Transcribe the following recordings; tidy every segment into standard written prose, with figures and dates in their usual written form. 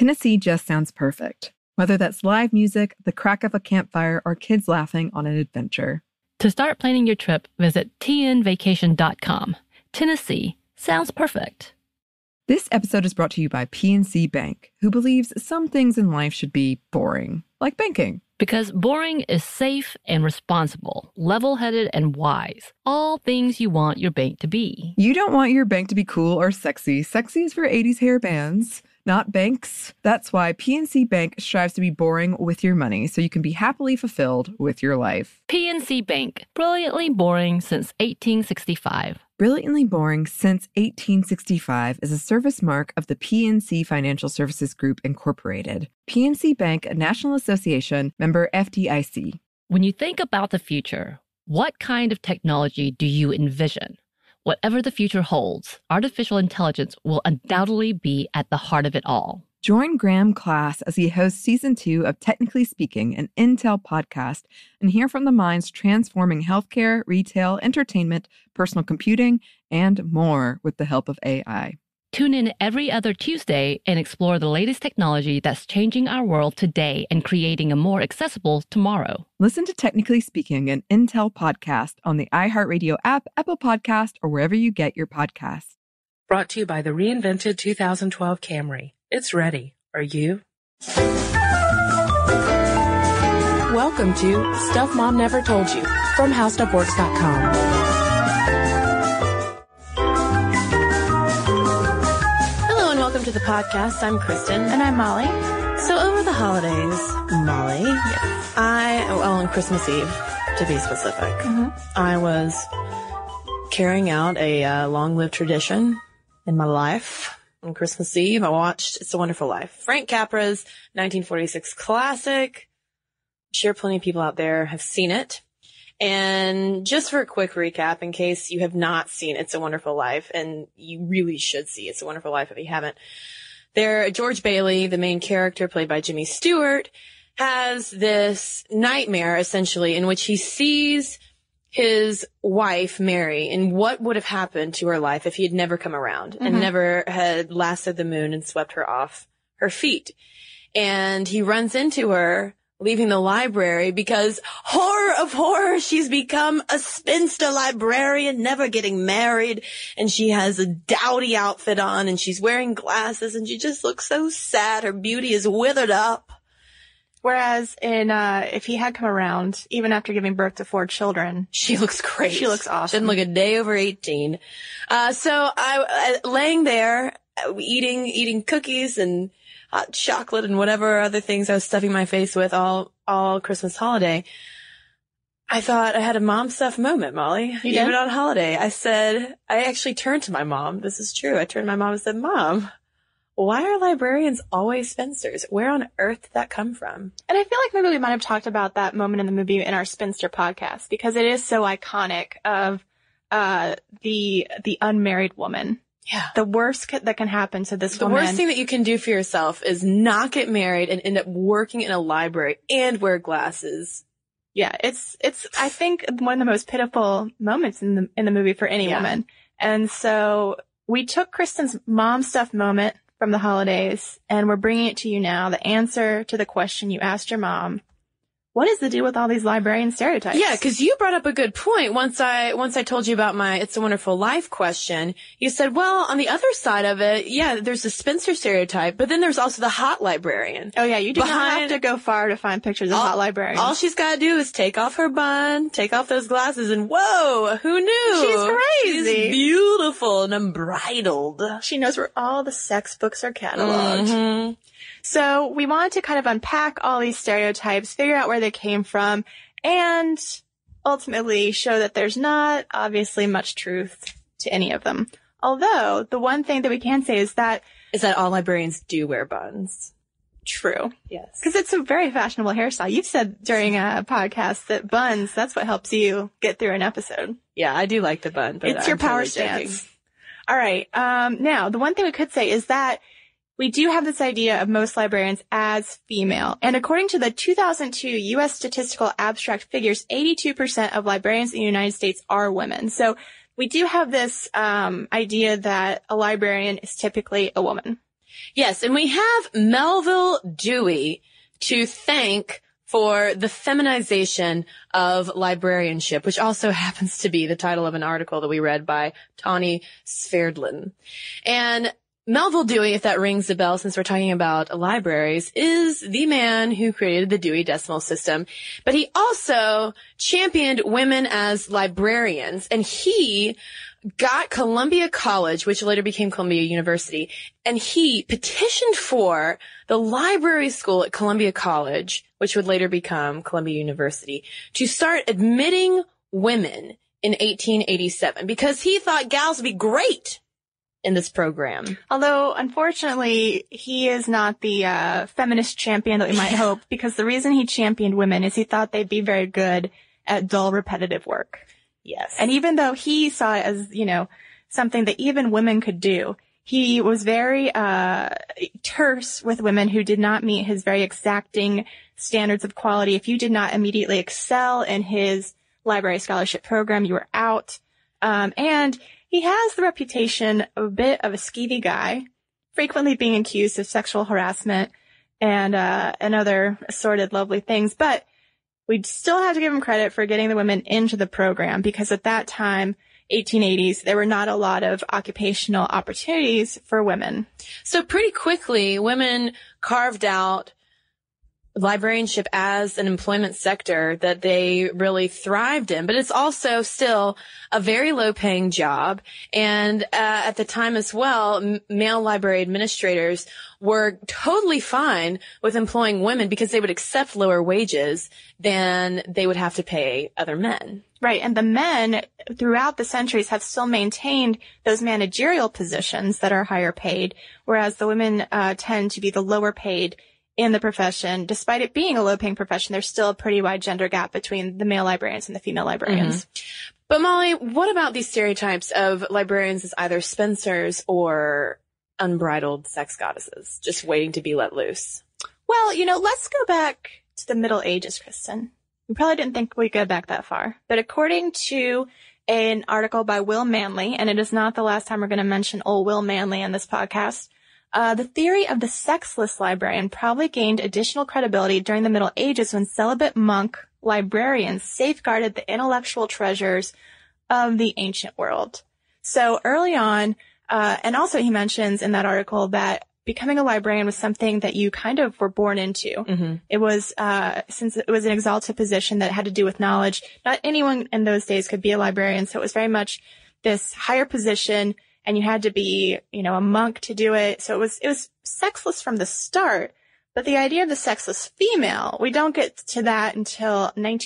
Tennessee just sounds perfect. Whether that's live music, the crack of a campfire, or kids laughing on an adventure. To start planning your trip, visit tnvacation.com. Tennessee sounds perfect. This episode is brought to you by PNC Bank, who believes some things in life should be boring, like banking. Because boring is safe and responsible, level-headed and wise. All things you want your bank to be. You don't want your bank to be cool or sexy. Sexy is for 80s hair bands, not banks. That's why PNC Bank strives to be boring with your money so you can be happily fulfilled with your life. PNC Bank, brilliantly boring since 1865. Brilliantly Boring Since 1865 is a service mark of the PNC Financial Services Group, Incorporated. PNC Bank, a National Association, member FDIC. When you think about the future, what kind of technology do you envision? Whatever the future holds, artificial intelligence will undoubtedly be at the heart of it all. Join Graham Class as he hosts Season 2 of Technically Speaking, an Intel podcast, and hear from the minds transforming healthcare, retail, entertainment, personal computing, and more with the help of AI. Tune in every other Tuesday and explore the latest technology that's changing our world today and creating a more accessible tomorrow. Listen to Technically Speaking, an Intel podcast on the iHeartRadio app, Apple Podcast, or wherever you get your podcasts. Brought to you by the reinvented 2012 Camry. It's ready. Are you? Welcome to Stuff Mom Never Told You from HowStuffWorks.com. Hello and welcome to the podcast. I'm Kristen. And I'm Molly. So over the holidays, Molly, Yes. on Christmas Eve, to be specific, I was carrying out a long-lived tradition in my life. On Christmas Eve, I watched It's a Wonderful Life. Frank Capra's 1946 classic. I'm sure plenty of people out there have seen it. And just for a quick recap, in case you have not seen It's a Wonderful Life, and you really should see It's a Wonderful Life if you haven't, George Bailey, the main character played by Jimmy Stewart, has this nightmare, essentially, in which he sees his wife, Mary, and what would have happened to her life if he had never come around and never had lasted the moon and swept her off her feet. And he runs into her leaving the library because, horror of horror, she's become a spinster librarian, never getting married. And she has a dowdy outfit on and she's wearing glasses and she just looks so sad. Her beauty is withered up. Whereas if he had come around, even after giving birth to 4 children, she looks great. She looks awesome. Didn't look a day over 18. So I laying there eating cookies and hot chocolate and whatever other things I was stuffing my face with all Christmas holiday. I thought I had a mom stuff moment, Molly. You Even did? on holiday. I actually turned to my mom. This is true. I turned to my mom and said, Mom, why are librarians always spinsters? Where on earth did that come from? And I feel like maybe we might have talked about that moment in the movie in our Spinster podcast because it is so iconic of the unmarried woman. Yeah. The worst that can happen to this woman. The worst thing that you can do for yourself is not get married and end up working in a library and wear glasses. Yeah, it's I think one of the most pitiful moments in the movie for any woman. And so we took Kristen's mom stuff moment from the holidays, and we're bringing it to you now, the answer to the question you asked your mom. What is the deal with all these librarian stereotypes? Yeah, because you brought up a good point. Once I told you about my It's a Wonderful Life question, you said, well, on the other side of it, yeah, there's the spinster stereotype, but then there's also the hot librarian. Oh yeah, you do not have to go far to find pictures of hot librarians. All she's got to do is take off her bun, take off those glasses, and whoa, who knew? She's crazy. She's beautiful and unbridled. She knows where all the sex books are cataloged. Mm-hmm. So we wanted to kind of unpack all these stereotypes, figure out where they came from, and ultimately show that there's not obviously much truth to any of them. Although the one thing that we can say is that all librarians do wear buns. True. Yes. Because it's a very fashionable hairstyle. You've said during a podcast that buns, that's what helps you get through an episode. Yeah, I do like the bun, but it's your power stance. All right. Now, the one thing we could say is that we do have this idea of most librarians as female. And according to the 2002 U.S. Statistical Abstract Figures, 82% of librarians in the United States are women. So we do have this idea that a librarian is typically a woman. Yes, and we have Melville Dewey to thank for the feminization of librarianship, which also happens to be the title of an article that we read by Tawny Sverdlin. And Melville Dewey, if that rings a bell since we're talking about libraries, is the man who created the Dewey Decimal System. But he also championed women as librarians, and he got Columbia College, which later became Columbia University, and he petitioned for the library school at Columbia College, which would later become Columbia University, to start admitting women in 1887 because he thought gals would be great in this program. Although, unfortunately, he is not the feminist champion that we might hope, because the reason he championed women is he thought they'd be very good at dull, repetitive work. Yes. And even though he saw it as, you know, something that even women could do, he was very terse with women who did not meet his very exacting standards of quality. If you did not immediately excel in his library scholarship program, you were out. And he has the reputation of a bit of a skeevy guy, frequently being accused of sexual harassment and other assorted lovely things. But we'd still have to give him credit for getting the women into the program, because at that time, 1880s, there were not a lot of occupational opportunities for women. So pretty quickly, women carved out librarianship as an employment sector that they really thrived in, but it's also still a very low-paying job. And at the time as well, male library administrators were totally fine with employing women because they would accept lower wages than they would have to pay other men. Right, and the men throughout the centuries have still maintained those managerial positions that are higher paid, whereas the women tend to be the lower paid in the profession. Despite it being a low-paying profession, there's still a pretty wide gender gap between the male librarians and the female librarians. Mm-hmm. But Molly, what about these stereotypes of librarians as either spinsters or unbridled sex goddesses, just waiting to be let loose? Well, you know, let's go back to the Middle Ages, Kristen. We probably didn't think we'd go back that far. But according to an article by Will Manley, and it is not the last time we're going to mention old Will Manley in this podcast, the theory of the sexless librarian probably gained additional credibility during the Middle Ages when celibate monk librarians safeguarded the intellectual treasures of the ancient world. So early on, and also he mentions in that article that becoming a librarian was something that you kind of were born into. Mm-hmm. It was, since it was an exalted position that had to do with knowledge, not anyone in those days could be a librarian. So it was very much this higher position, and you had to be, you know, a monk to do it. So it was sexless from the start. But the idea of the sexless female, we don't get to that until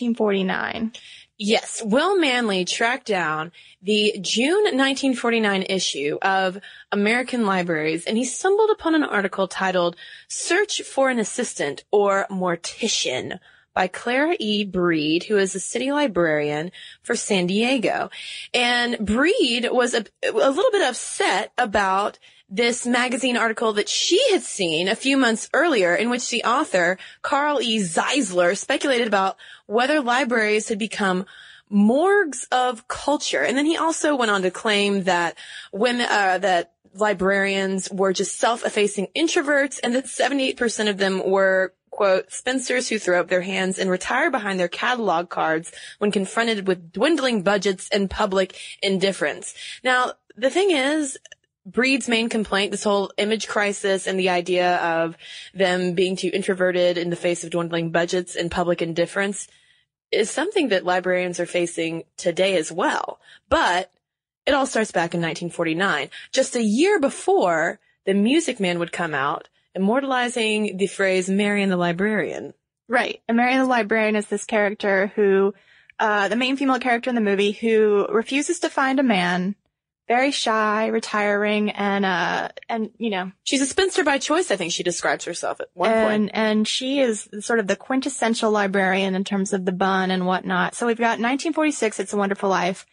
1949. Yes, Will Manley tracked down the June 1949 issue of American Libraries, and he stumbled upon an article titled Search for an Assistant or Mortician by Clara E. Breed, who is a city librarian for San Diego. And Breed was a little bit upset about this magazine article that she had seen a few months earlier, in which the author, Carl E. Zeisler, speculated about whether libraries had become morgues of culture. And then he also went on to claim that women, that librarians were just self-effacing introverts, and that 78% of them were, quote, spinsters who throw up their hands and retire behind their catalog cards when confronted with dwindling budgets and public indifference. Now, the thing is, Breed's main complaint, this whole image crisis and the idea of them being too introverted in the face of dwindling budgets and public indifference, is something that librarians are facing today as well. But it all starts back in 1949, just a year before The Music Man would come out, immortalizing the phrase Marian the Librarian. Right. And Marian the Librarian is this character who, the main female character in the movie, who refuses to find a man, very shy, retiring, and you know. She's a spinster by choice, I think she describes herself at one point. And she is sort of the quintessential librarian in terms of the bun and whatnot. So we've got 1946, It's a Wonderful Life.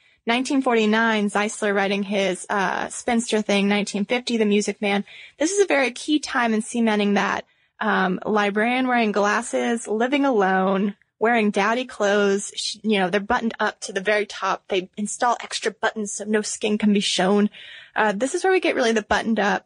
1949, Zeisler writing his spinster thing. 1950, The Music Man. This is a very key time in cementing that librarian wearing glasses, living alone, wearing dowdy clothes. You know, they're buttoned up to the very top. They install extra buttons so no skin can be shown. This is where we get really the buttoned up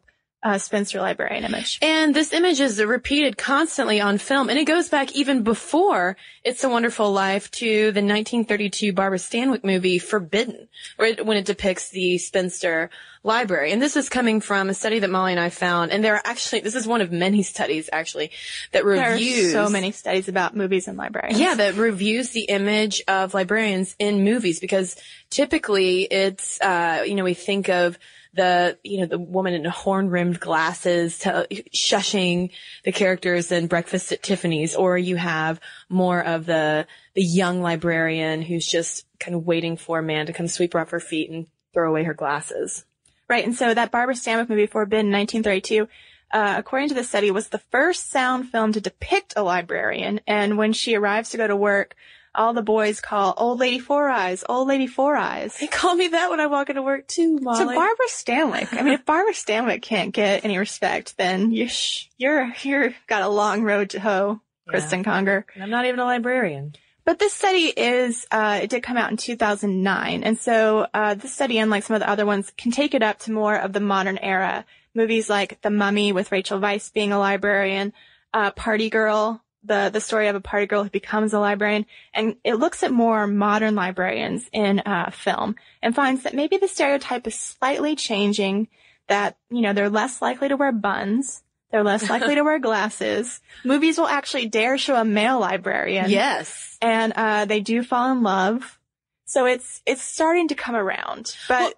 spinster librarian image. And this image is repeated constantly on film, and it goes back even before It's a Wonderful Life to the 1932 Barbara Stanwyck movie Forbidden, when it depicts the spinster library. And this is coming from a study that Molly and I found, and this is one of many studies actually that reviews. There are so many studies about movies and librarians. Yeah, that reviews the image of librarians in movies, because typically it's, we think of the woman in horn-rimmed glasses shushing the characters in Breakfast at Tiffany's, or you have more of the young librarian who's just kind of waiting for a man to come sweep her off her feet and throw away her glasses. Right. And so that Barbara Stanwyck movie, Forbidden, 1932, according to the study, was the first sound film to depict a librarian. And when she arrives to go to work, all the boys call Old Lady Four Eyes, Old Lady Four Eyes. They call me that when I walk into work too, Molly. So Barbara Stanwyck. I mean, if Barbara Stanwyck can't get any respect, then you're got a long road to hoe, Kristen Conger. And I'm not even a librarian. But this study it did come out in 2009. And so, this study, unlike some of the other ones, can take it up to more of the modern era. Movies like The Mummy with Rachel Weisz being a librarian, Party Girl, the story of a party girl who becomes a librarian. And it looks at more modern librarians in, film and finds that maybe the stereotype is slightly changing, that, they're less likely to wear buns. They're less likely to wear glasses. Movies will actually dare show a male librarian. Yes. And, they do fall in love. So it's starting to come around. But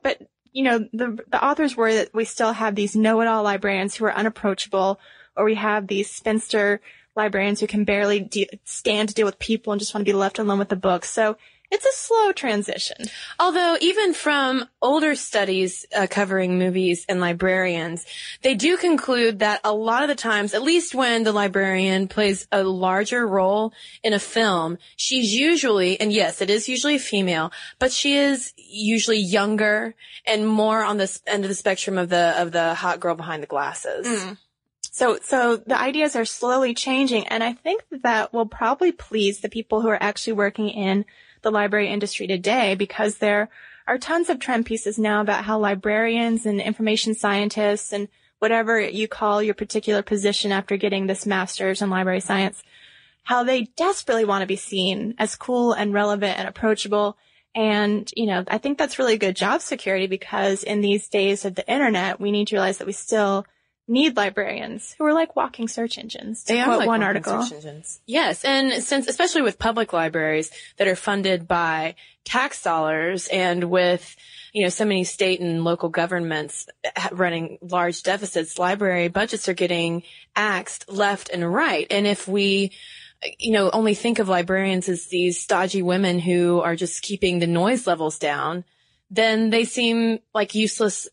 the authors worry that we still have these know-it-all librarians who are unapproachable, or we have these spinster librarians who can barely stand to deal with people and just want to be left alone with the books. So it's a slow transition. Although even from older studies covering movies and librarians, they do conclude that a lot of the times, at least when the librarian plays a larger role in a film, she's usually, and yes, it is usually a female, but she is usually younger and more on the end of the spectrum of the hot girl behind the glasses. Mm. So the ideas are slowly changing, and I think that will probably please the people who are actually working in the library industry today, because there are tons of trend pieces now about how librarians and information scientists and whatever you call your particular position after getting this master's in library science, how they desperately want to be seen as cool and relevant and approachable. And, I think that's really good job security, because in these days of the internet, we need to realize that we still need librarians who are like walking search engines, to quote one article. Yes, and especially with public libraries that are funded by tax dollars, and with, so many state and local governments running large deficits, library budgets are getting axed left and right. And if we, only think of librarians as these stodgy women who are just keeping the noise levels down, then they seem like useless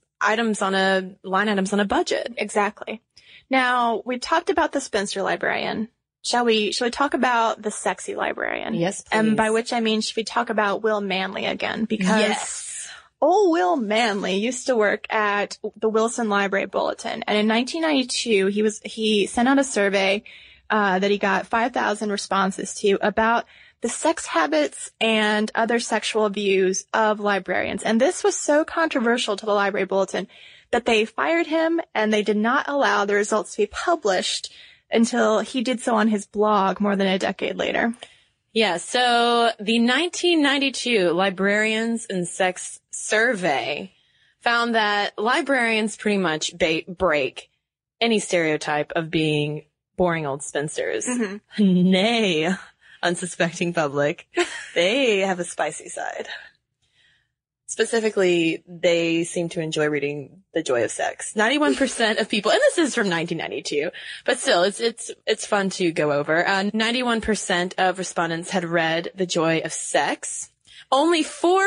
line items on a budget. Exactly. Now, we talked about the spinster librarian. Shall we talk about the sexy librarian? Yes, please. And by which I mean, should we talk about Will Manley again? Because old Will Manley used to work at the Wilson Library Bulletin. And in 1992, he sent out a survey, that he got 5,000 responses to about the sex habits and other sexual views of librarians. And this was so controversial to the Library Bulletin that they fired him, and they did not allow the results to be published until he did so on his blog more than a decade later. Yeah, so the 1992 Librarians and Sex Survey found that librarians pretty much break any stereotype of being boring old spinsters. Mm-hmm. Nay, unsuspecting public, they have a spicy side. Specifically, they seem to enjoy reading The Joy of Sex. 91% of people, and this is from 1992, but still, it's fun to go over. 91% of respondents had read The Joy of Sex. Only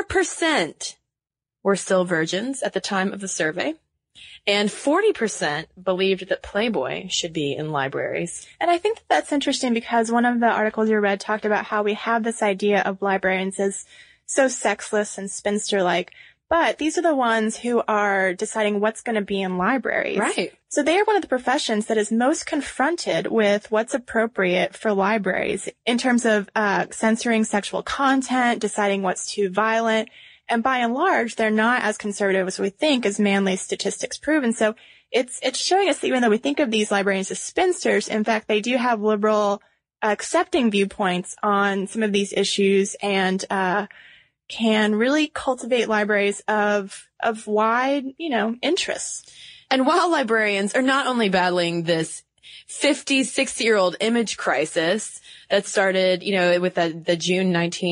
4% were still virgins at the time of the survey. And 40% believed that Playboy should be in libraries. And I think that's interesting, because one of the articles you read talked about how we have this idea of librarians as so sexless and spinster-like, but these are the ones who are deciding what's going to be in libraries. Right. So they are one of the professions that is most confronted with what's appropriate for libraries in terms of censoring sexual content, deciding what's too violent. And by and large, they're not as conservative as we think, as Manley's statistics prove. And so it's showing us that even though we think of these librarians as spinsters, in fact, they do have liberal, accepting viewpoints on some of these issues and, can really cultivate libraries of wide, interests. And while librarians are not only battling this 50, 60-year-old image crisis that started, with the June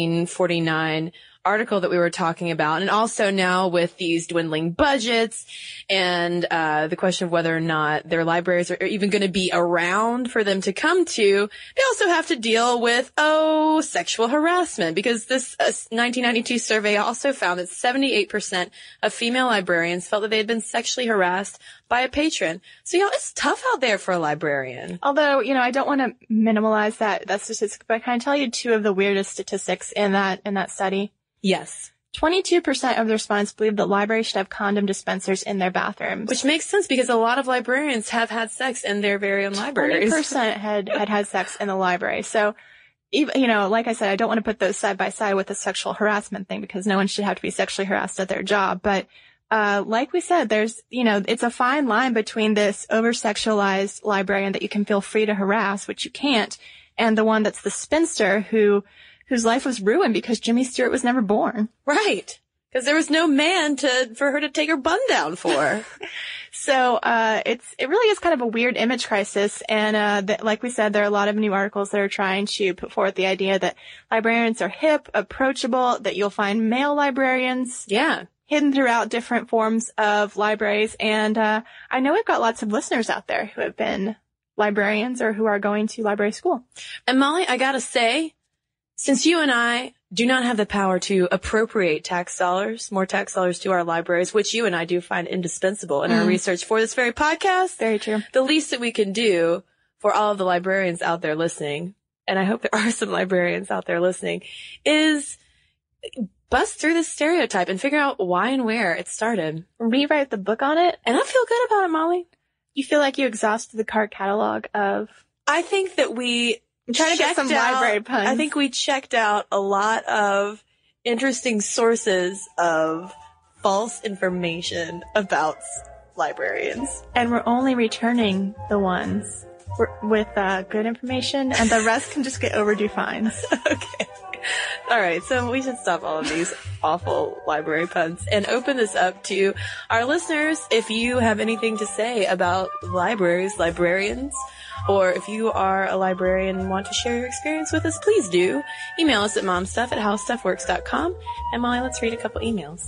1949 article that we were talking about, and also now with these dwindling budgets and the question of whether or not their libraries are even going to be around for them to come to, they also have to deal with, sexual harassment, because this 1992 survey also found that 78% of female librarians felt that they had been sexually harassed by a patron. So, it's tough out there for a librarian. Although, I don't want to minimalize that statistic, but can I tell you two of the weirdest statistics in that study? Yes. 22% of the respondents believe that libraries should have condom dispensers in their bathrooms. Which makes sense because a lot of librarians have had sex in their very own libraries. 20% had sex in the library. So, even, like I said, I don't want to put those side by side with the sexual harassment thing because no one should have to be sexually harassed at their job. But, like we said, there's, it's a fine line between this over-sexualized librarian that you can feel free to harass, which you can't, and the one that's the spinster whose life was ruined because Jimmy Stewart was never born. Right. Because there was no man for her to take her bun down for. So, it really is kind of a weird image crisis. And, like we said, there are a lot of new articles that are trying to put forth the idea that librarians are hip, approachable, that you'll find male librarians. Yeah. Hidden throughout different forms of libraries. And, I know we've got lots of listeners out there who have been librarians or who are going to library school. And Molly, I gotta say, since you and I do not have the power to appropriate more tax dollars to our libraries, which you and I do find indispensable in our research for this very podcast. Very true. The least that we can do for all of the librarians out there listening, and I hope there are some librarians out there listening, is bust through this stereotype and figure out why and where it started. Rewrite the book on it. And I feel good about it, Molly. You feel like you exhausted the cart catalog of... I think that we... I'm trying to get some library puns. I think we checked out a lot of interesting sources of false information about librarians. And we're only returning the ones with good information, and the rest can just get overdue fines. Okay. All right, so we should stop all of these awful library puns and open this up to our listeners. If you have anything to say about libraries, librarians, or if you are a librarian and want to share your experience with us, please do. Email us at momstuff@howstuffworks.com. And Molly, let's read a couple emails.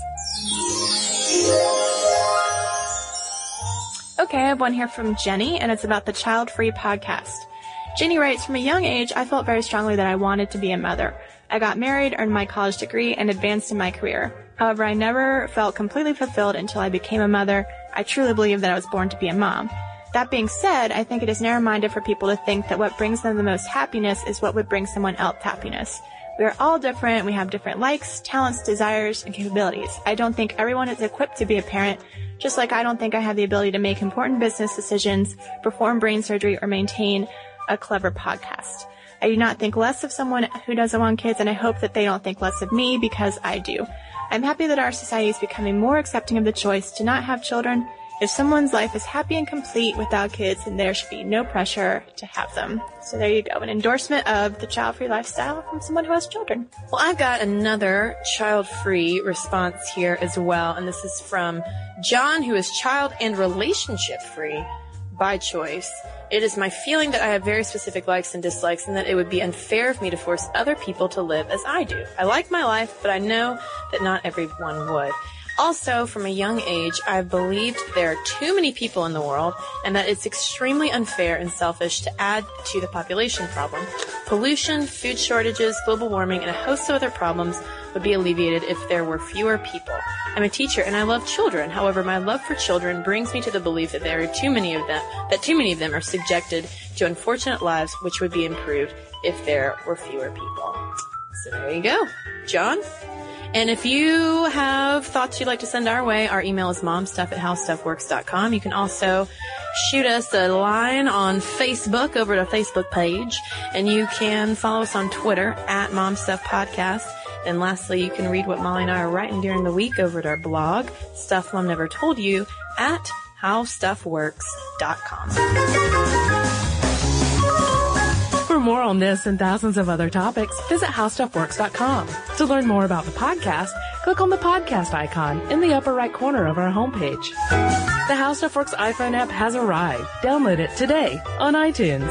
Okay, I have one here from Jenny, and it's about the Child Free podcast. Jenny writes, from a young age, I felt very strongly that I wanted to be a mother. I got married, earned my college degree, and advanced in my career. However, I never felt completely fulfilled until I became a mother. I truly believe that I was born to be a mom. That being said, I think it is narrow-minded for people to think that what brings them the most happiness is what would bring someone else happiness. We are all different. We have different likes, talents, desires, and capabilities. I don't think everyone is equipped to be a parent, just like I don't think I have the ability to make important business decisions, perform brain surgery, or maintain a clever podcast. I do not think less of someone who doesn't want kids, and I hope that they don't think less of me because I do. I'm happy that our society is becoming more accepting of the choice to not have children. If someone's life is happy and complete without kids, then there should be no pressure to have them. So there you go, an endorsement of the child-free lifestyle from someone who has children. Well, I've got another child-free response here as well, and this is from John, who is child and relationship-free by choice. It is my feeling that I have very specific likes and dislikes, and that it would be unfair of me to force other people to live as I do. I like my life, but I know that not everyone would. Also, from a young age, I've believed there are too many people in the world and that it's extremely unfair and selfish to add to the population problem. Pollution, food shortages, global warming, and a host of other problems would be alleviated if there were fewer people. I'm a teacher and I love children. However, my love for children brings me to the belief that there are too many of them are subjected to unfortunate lives which would be improved if there were fewer people. So there you go. John? And if you have thoughts you'd like to send our way, our email is momstuff@howstuffworks.com. You can also shoot us a line on Facebook over at our Facebook page. And you can follow us on Twitter at momstuffpodcast. And lastly, you can read what Molly and I are writing during the week over at our blog, Stuff Mom Never Told You, at howstuffworks.com. For more on this and thousands of other topics, visit howstuffworks.com. To learn more about the podcast, click on the podcast icon in the upper right corner of our homepage. The How Stuff Works iPhone app has arrived. Download it today on iTunes.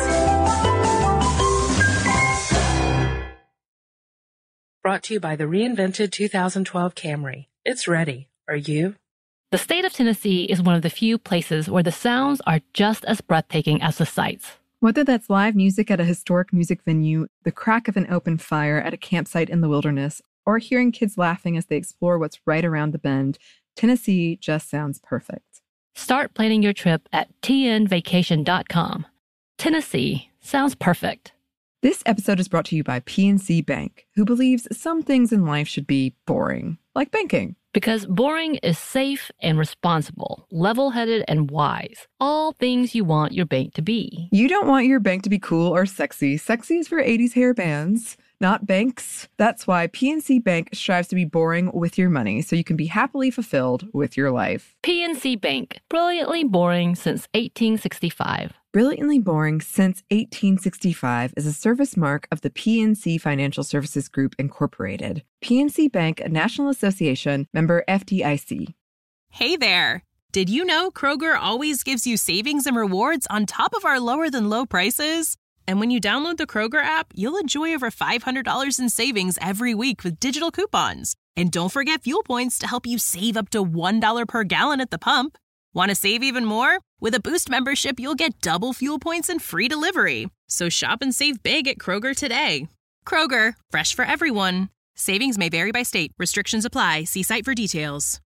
Brought to you by the reinvented 2012 Camry. It's ready. Are you? The state of Tennessee is one of the few places where the sounds are just as breathtaking as the sights. Whether that's live music at a historic music venue, the crack of an open fire at a campsite in the wilderness, or hearing kids laughing as they explore what's right around the bend, Tennessee just sounds perfect. Start planning your trip at tnvacation.com. Tennessee sounds perfect. This episode is brought to you by PNC Bank, who believes some things in life should be boring, like banking. Because boring is safe and responsible, level-headed and wise. All things you want your bank to be. You don't want your bank to be cool or sexy. Sexy is for 80s hair bands, not banks. That's why PNC Bank strives to be boring with your money so you can be happily fulfilled with your life. PNC Bank, brilliantly boring since 1865. Brilliantly Boring Since 1865 is a service mark of the PNC Financial Services Group, Incorporated. PNC Bank, a National Association, member FDIC. Hey there! Did you know Kroger always gives you savings and rewards on top of our lower-than-low prices? And when you download the Kroger app, you'll enjoy over $500 in savings every week with digital coupons. And don't forget fuel points to help you save up to $1 per gallon at the pump. Want to save even more? With a Boost membership, you'll get double fuel points and free delivery. So shop and save big at Kroger today. Kroger, fresh for everyone. Savings may vary by state. Restrictions apply. See site for details.